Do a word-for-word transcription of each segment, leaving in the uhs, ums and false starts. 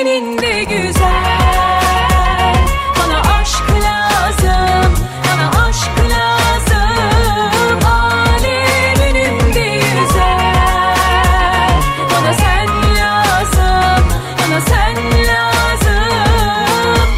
tenin de güzel. Bana aşk lazım, bana aşk lazım. Alemin de güzel. Bana sen lazım, bana sen lazım.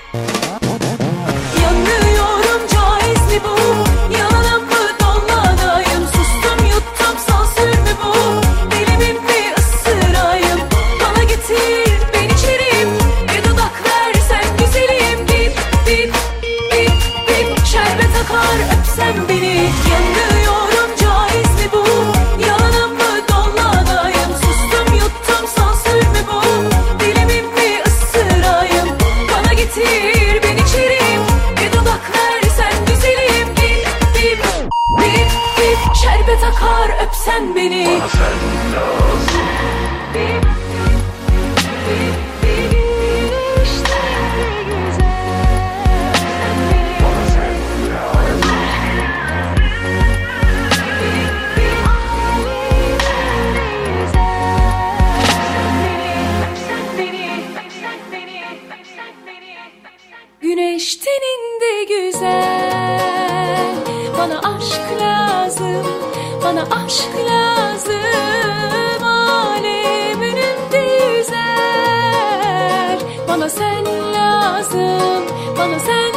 Yanıyorum, caiz mi bu? Yalan mı, dolmadayım? Sustum, yuttum, sansür mü bu? Deli miyim mi, ısırayım? Bana getir, ben içerim. Bir dudak versen güzelim. Bip, bip, bip, bip. Şerbet akar, öpsen beni. Yanıyorum, caiz mi bu? Yalan mı, dolmadayım? Sustum, yuttum, sansür mü bu? Deli miyim mi, ısırayım? Bana getir, ben içerim. Bir dudak versen güzelim. Bip, bip, bip, bip. Şerbet akar, öpsen beni. Bana sen lazım. Bip, bip, bip, işte güzel. Bana sen lazım. Güneş tenin de güzel. Bana aşk lazım, bana aşk lazım. Alem önümde yüzer. Bana sen lazım, bana sen